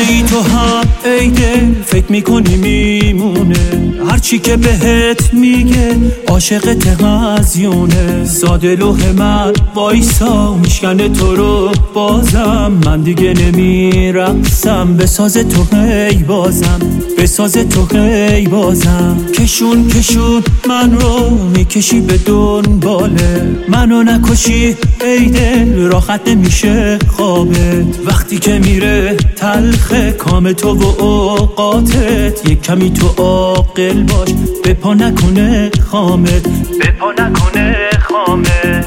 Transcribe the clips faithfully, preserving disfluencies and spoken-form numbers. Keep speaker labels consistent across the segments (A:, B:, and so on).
A: ای تو هم ای دل فکر میکنی میمونه، هرچی که بهت میگه عاشقت هزیونه. ساده لوح من وایسا میشکنه تو رو بازم، من دیگه نمیرقصم به ساز تو هی بازم، به ساز تو هی بازم. کشون کشون من رو میکشی به دنباله، منو نکشی ای دل راحت نمیشه خوابت. وقتی که میره تلخه کام تو و اوقاتت، یک کمی تو عاقل باش به پا نکنه خامت، به پا نکنه خامت.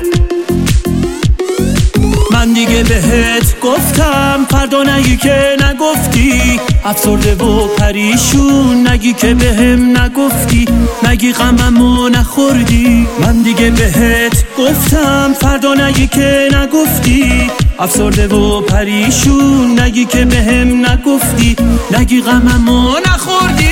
A: من دیگه بهت گفتم فردا نگی که نگفتی، افسرده و پریشون نگی که بهم نگفتی، نگی غممو نخوردی. من دیگه بهت گفتم فردا نگی که نگفتی، افسرده و پریشون نگی که بهم نگفتی، نگی غممو نخوردی.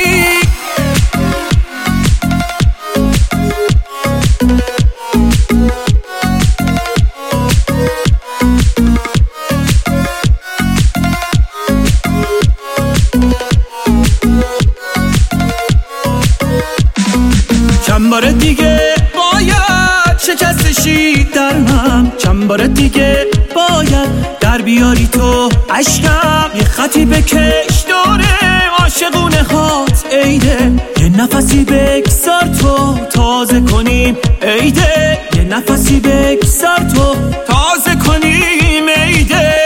A: چند بار دیگه باید شکستشی در من، چند بار دیگه باید در بیاری تو عشقم، یه خطی بکش داره عاشقونه هات ای دل، یه نفسی بگذار تو تازه کنیم ای دل، یه نفسی بگذار تو تازه کنیم ای دل.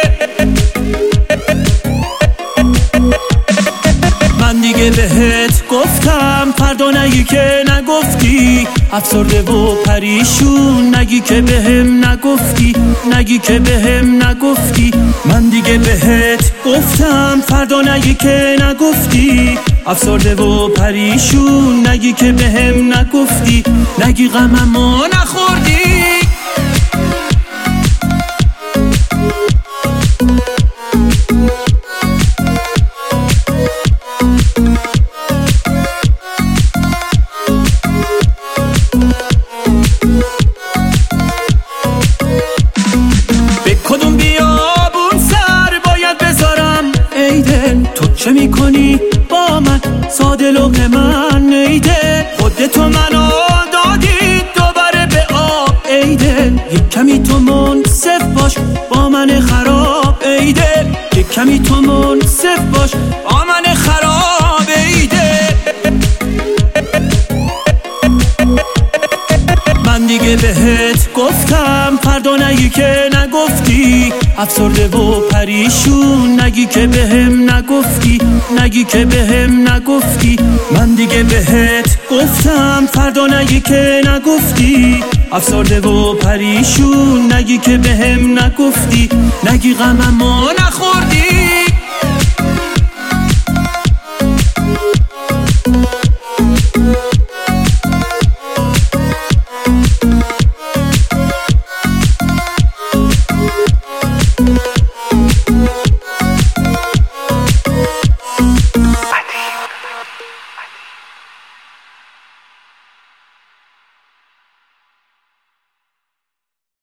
A: من دیگه بهت گفتم فردا نگی که نگفتی، افسرده و پریشون نگی که بهم نگفتی، نگی که بهم نگفتی. من دیگه بهت گفتم فردا نگی که نگفتی، افسرده و پریشون نگی که بهم نگفتی، نگی غممو نخوردی. کدوم بیابون سر باید بذارم ای دل، تو چه میکنی با من ساده لوح من ای دل. خودتو منو دادی دوباره به آب ای دل، یک کمی تو منصف باش با من خراب ای دل، یک کمی تو منصف باش با من خراب ای دل. من دیگه بهت گفتم فردا نگی که نگفتی، افسرده و پریشون نگی که بهم نگفتی، نگی که بهم نگفتی. من دیگه بهت گفتم فردا نگی که نگفتی، افسرده و پریشون نگی که بهم نگفتی، نگی غممو نخوردی.